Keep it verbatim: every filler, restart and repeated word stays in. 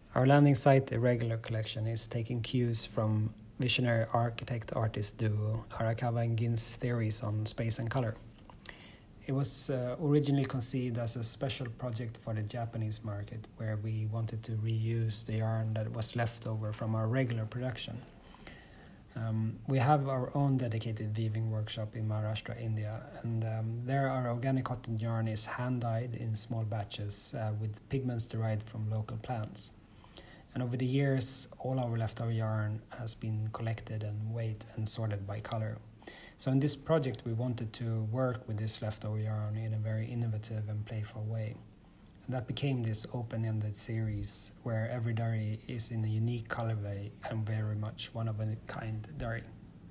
Our landing site, Irregular Collection, is taking cues from visionary architect-artist duo Arakawa and Gin's theories on space and color. It was uh, originally conceived as a special project for the Japanese market, where we wanted to reuse the yarn that was left over from our regular production. Um, we have our own dedicated weaving workshop in Maharashtra, India, and um, there our organic cotton yarn is hand-dyed in small batches uh, with pigments derived from local plants. And over the years, all our leftover yarn has been collected and weighed and sorted by color. So in this project, we wanted to work with this leftover yarn in a very innovative and playful way. And that became this open-ended series where every diary is in a unique colorway and very much one of a kind diary.